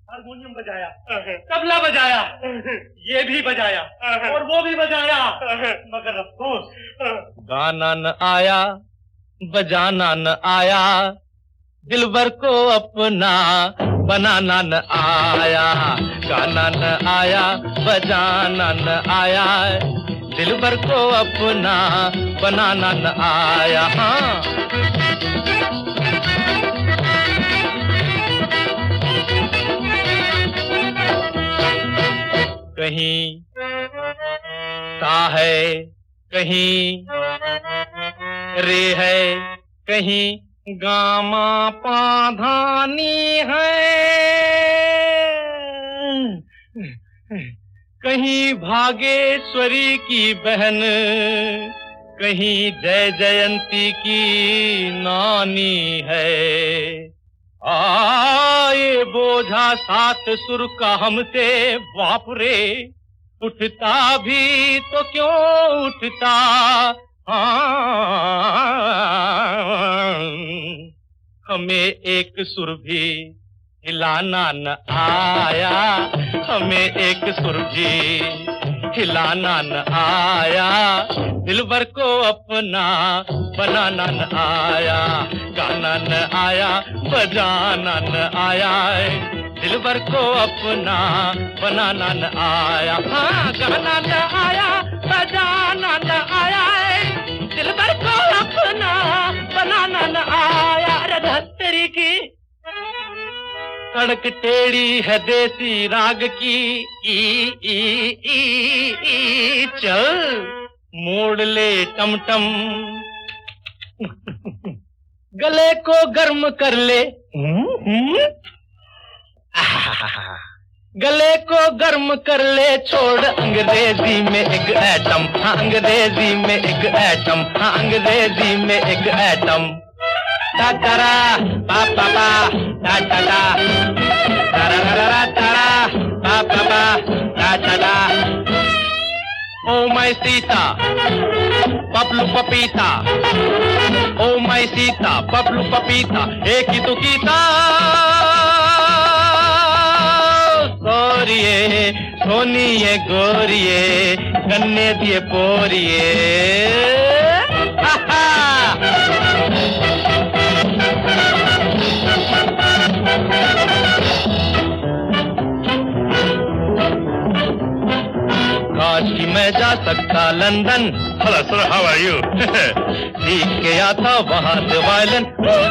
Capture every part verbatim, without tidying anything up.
Harmonium बजाया, तबला बजाया, ये भी बजाया और वो भी बजाया, मगर अफसोस गाना न आया, बजाना न आया, दिलबर को अपना बनाना न आया। गाना न आया, बजाना न आया, दिलबर को अपना बनाना न आया। हाँ कहीं सा है, कहीं रे है, कहीं गामा पाधानी है, कहीं भागेश्वरी की बहन, कहीं जय जयंती की नानी है। आए बोझा सात सुर का हमसे बाप रे, उठता भी तो क्यों उठता। हाँ हमें एक सुर भी हिलाना न आया, हमें एक सुर भी हिलाना न आया, दिलबर को अपना बनाना न आया। गाना न आया, बजाना न आया, दिलबर को अपना बनाना न आया। हाँ गाना न आया, बजाना न आया, दिलबर को अपना बनाना न आया। अरे धत्तरी की सड़क टेढ़ी है देसी राग की, ई ई ई ई चल मोड़ ले टमटम, गले को गर्म कर ले, गले को गर्म कर ले, छोड़ अंग्रेजी में एक एटम। हाँ अंग्रेजी में एक एटम, हाँ अंग्रेजी में एक एटम। टा टारा पा पा पा टा टा टा टारा टारा टारा पा पा पा टा टा टा। ओ माय सीता पपलू पपीता, ओ माय सीता पपलू पपीता, एक ही तो कीता गोरिये सोनिये गोरिये गन्ने दिए पोरिये। काश कि मैं जा सकता London, hello sir, how are you? सीख के आता वहां से violin.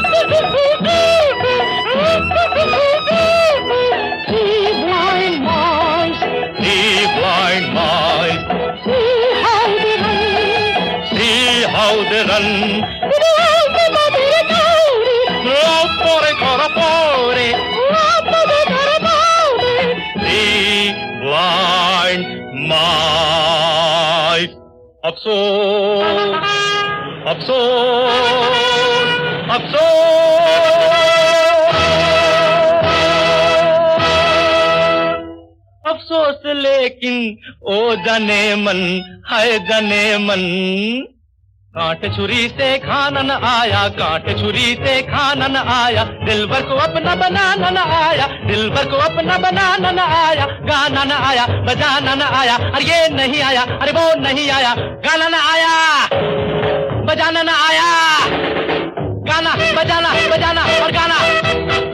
Blind mice, See blind mice, see how they run, see how they run. Rapore, Rapore, rapore, see blind mice. अफसोस, अफसोस, अफसोस। अफसोस लेकिन ओ जाने मन, हाय जाने मन। कांट छुरी से खाना न आया, कांट छुरी से खाना न आया, दिलबर को अपना बनाना न आया, दिलबर को अपना बनाना न आया। गाना न आया, बजाना न आया, अरे ये नहीं आया, अरे वो नहीं आया। गाना न आया, बजाना न आया, गाना बजाना बजाना और गाना।